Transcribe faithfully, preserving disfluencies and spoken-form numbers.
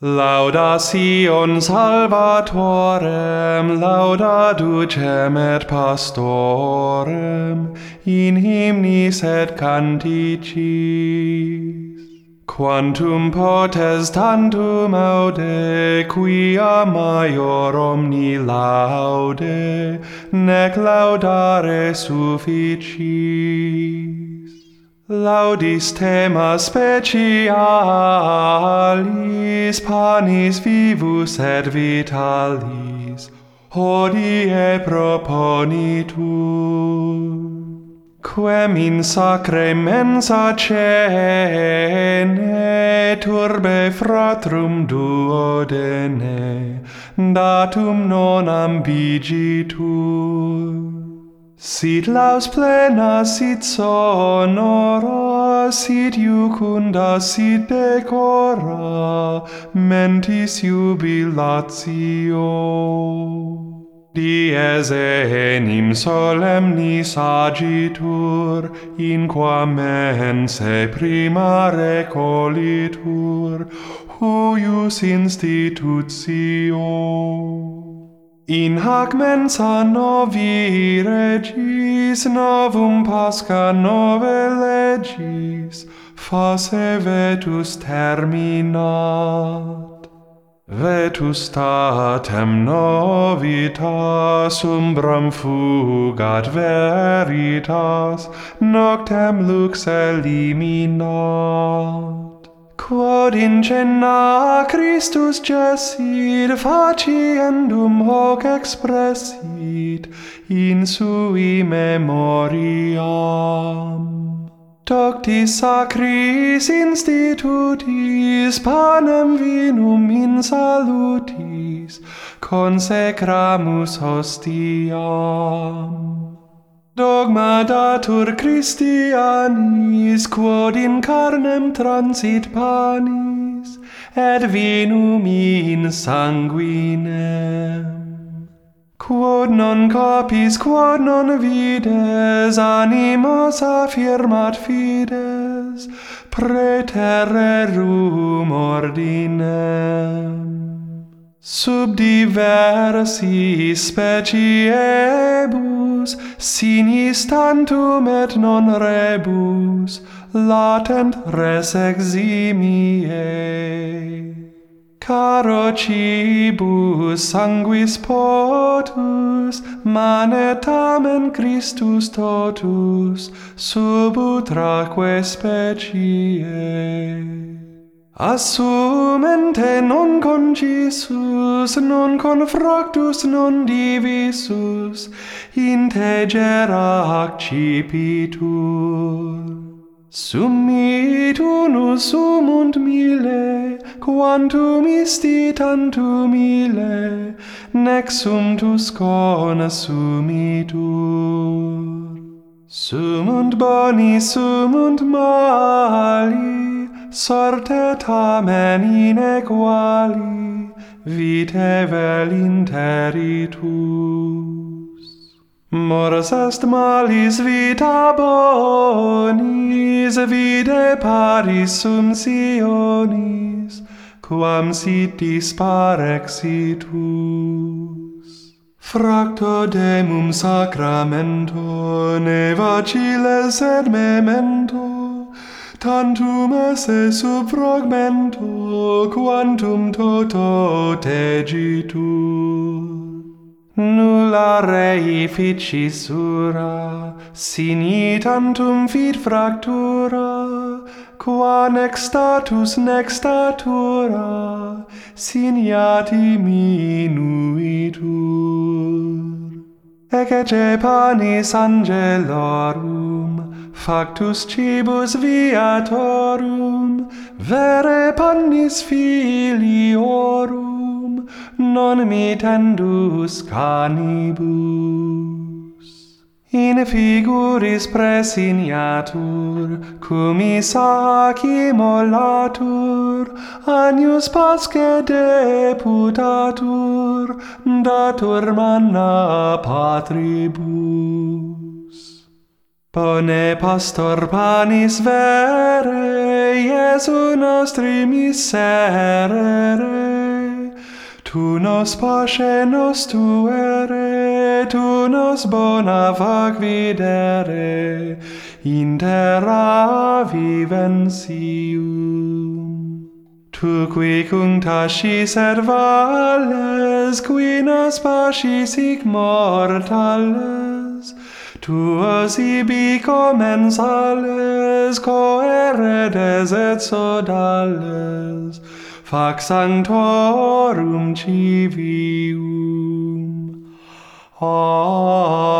Laudación Salvatorem, lauda ducem et pastorem, in hymnis et canticis. Quantum potes tantum aude, quia maior omni laude, nec laudare sufficis. Laudis tema specialis, panis vivus et vitalis, hodie proponitur. Quem in sacre mensa cene, turbe fratrum duodene, datum non ambigitur. Sit laus plena, sit sonora, sit iucunda, sit decora, mentis jubilatio. Dies enim solemnis agitur, in qua mense prima recolitur, huius institutio. In hac mensa novi regis, novum Pascha nove legis, face vetus terminat. Vetustatem novitas, umbram fugat veritas, noctem lux eliminat. Quod in cena Christus gessit, faciendum hoc expressit, in sui memoriam. Doctis sacris institutis, panem vinum in salutis, consecramus hostiam. Dogma datur Christianis, quod in carnem transit panis, et vinum in sanguinem. Quod non capis, quod non vides, animos affirmat fides, praetererum ordinem. Sub diversis speciebus, sinis tantum et non rebus, latent res eximie. Caro cibus sanguis potus, manetamen Christus totus, sub utraque specie. Assumente non concisus, non confractus, non divisus, integera accipitur. Summit unus sumunt mille, quantum isti tantum ille, nec sumptus consumitur. Sumunt boni, sumunt mali, sorte tamen inequali, vitae vel interitus. Mors est malis vita bonis, vitae paris sumptionis, quam sit dispar exitus. Fracto demum sacramento, ne vaciles et memento, tantum esse sub fragmento, quantum toto tegitur. Nulla rei ficissura, sini tantum fit fractura, qua nec status nec statura, siniati minuitur. Ecce panis angelorum, factus cibus viatorum, vere pannis filiorum, non mittendus canibus. In figuris praesignatur, cum Isaac immolatur, agnus pasce deputatur, datur manna patribus. Bone pastor panis vere, Iesu nostri miserere, Tu nos pace nos tuere, tu nos bona fac videre, in terra viventium. Tu qui cunctascis et vales, qui nos pacis hic mortales, tuos ibi commensales, coeredes et sodales, fac sanctorum civium. Amen.